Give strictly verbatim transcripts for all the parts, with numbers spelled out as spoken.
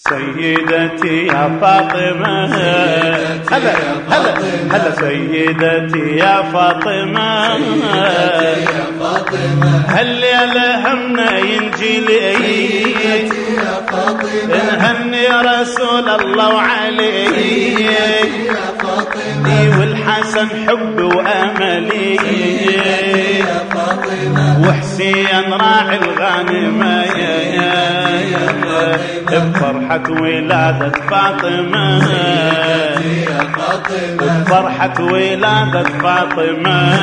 سيدتي يا فاطمة، هلا هلا هلا سيدتي يا فاطمة، هالليلة همنا ينجي لي نهني رسول الله وعلي والحسن حب واملي وحسين راعي الغانمة بفرحة ولادة فاطمة، بفرحة ولادة فاطمة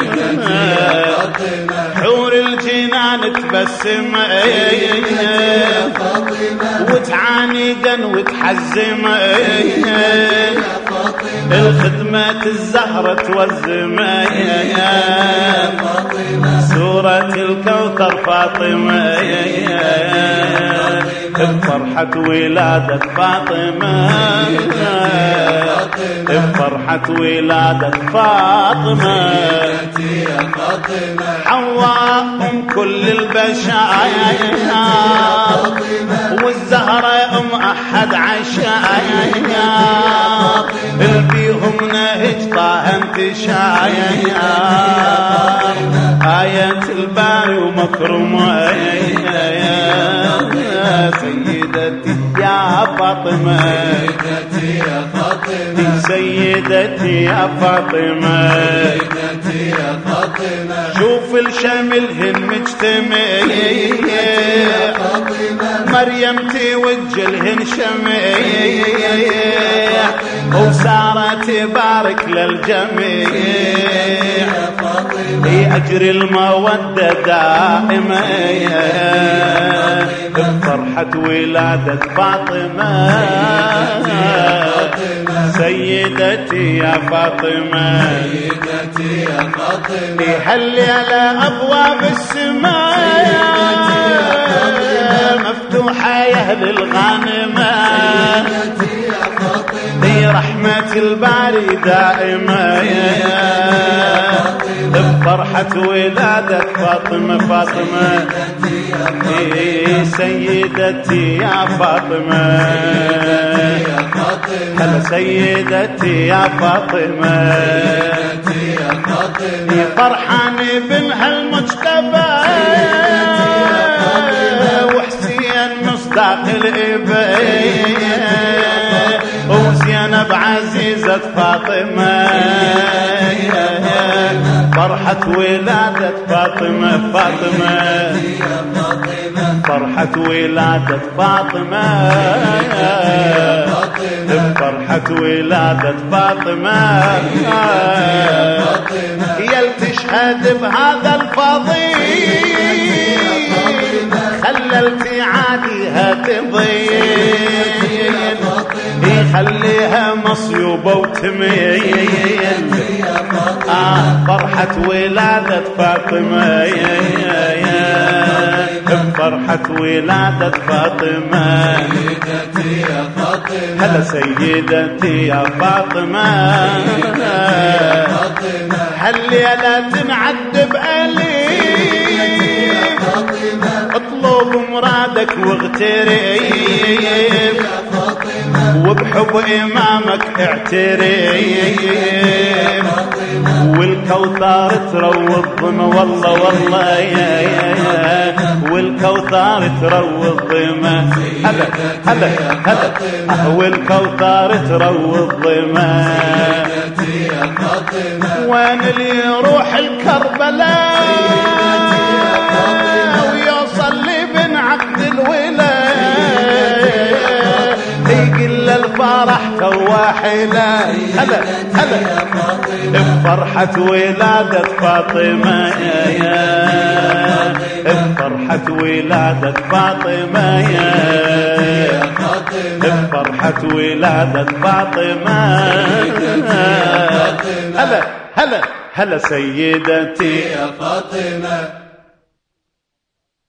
حور الجنان تبسم وتعانقا وتحزم الخدمة الزهرة توزم سورة الكوثر فاطمة بفرحة ولادة فاطمة، بفرحة ولادة فاطمة حواء أم كل البشاير والزهرة أم أحد عشاير البيهم نهج طه انتشاير آية الباري ومكرمة سيدتي يا فاطمة، سيدتي يا فاطمة، سيدتي يا فاطمة، سيدتي يا فاطمة شوف الشملهن مجتمع مريم توجلهن شمع وسارة تبارك للجميع أجري المودة دائمة بفرحة ولادة فاطمة، سيدتي يا فاطمة، سيدتي يا فاطمة هلي على أبواب السماء مفتوحة يا أهل الغانمة برحمة الباري دائمة بفرحة ولادة فاطمة، فاطمة سيدتي يا فاطمة، هلا سيدتي يا فاطمة فرحان بنها المجتبى وحسين مصداق الإبن وزينب عزيزة فاطمة فرحة ولادة فاطمة، فاطمة فرحة ولادة فاطمة فرحة ولادة فاطمة هي تشهد بهذا الفضيل خللت عاديها تضيل يخليها مصيوبة وتميل آه فرحة ولادة فاطمة فرحة ولادة فاطمة هلا سيدتي يا فاطمة هالليلة تنعد بأليم اطلب مرادك واغترب وبحب إمامك اعترف والكوثر تروض ضم والله والله يا يا والكوثر تروض ضم هلا هلا هلا والكوثر تروض ضم وين اللي يروح الكربلاء ويوصل لبن عقد الولاية يقل الفرح كواحلة هلا هلا بفرحة ولادة فاطمة يا بفرحة ولادة فاطمة يا بفرحة ولادة فاطمة هلا هلا هلا سيدتي يا فاطمة